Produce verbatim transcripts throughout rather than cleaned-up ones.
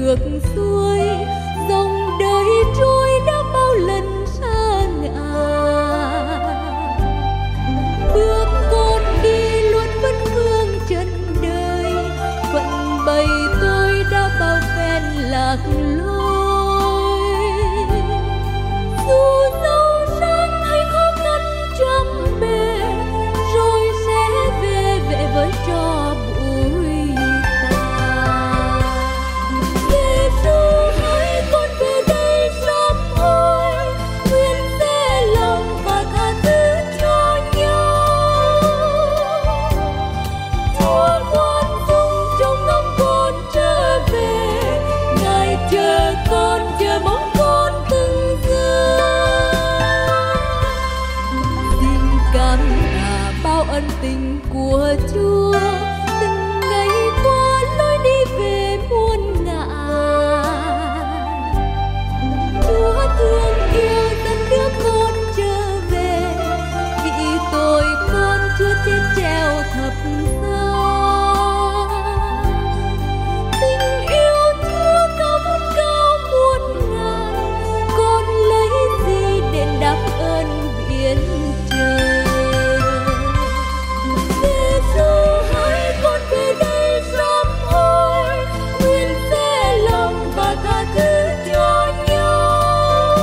ngược xuôi, dòng đời trôi đã bao lần xa ngã. Bước con đi luôn vẫn phương chân đời, vận bầy tôi đã bao phen lạc lối. Dù giàu sang hay khó khăn trăm bề, rồi sẽ về về với cho bụi tàn. Giê-xu hỡi con về đây sớm ơi, nguyện sẽ lòng và tha thứ cho nhau. Chúa khoan dung trông ngóng con trở về, Ngài chờ con chờ mong con từng giờ. Xin cảm tạ bao ân tình của Chúa, từng ngày qua lối đi về muôn ngàn. Chúa thương yêu dẫn đứa con trở về, vì tội con Chúa chết treo thập giá. Tình yêu Chúa cao vút cao muôn ngàn, con lấy gì đền đáp ơn biển trời. Giê-xu hỡi con về đây sớm ơi, nguyện sẽ lòng và tha thứ cho nhau.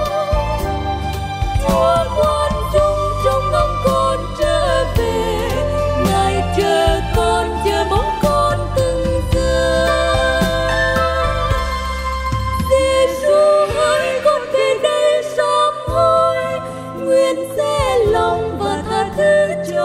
Chúa khoan dung trông ngóng con trở về, Ngài chờ con chờ mong con từng giờ. Giê-xu hỡi con về đây sớm ơi, nguyện sẽ lòng và tha thứ cho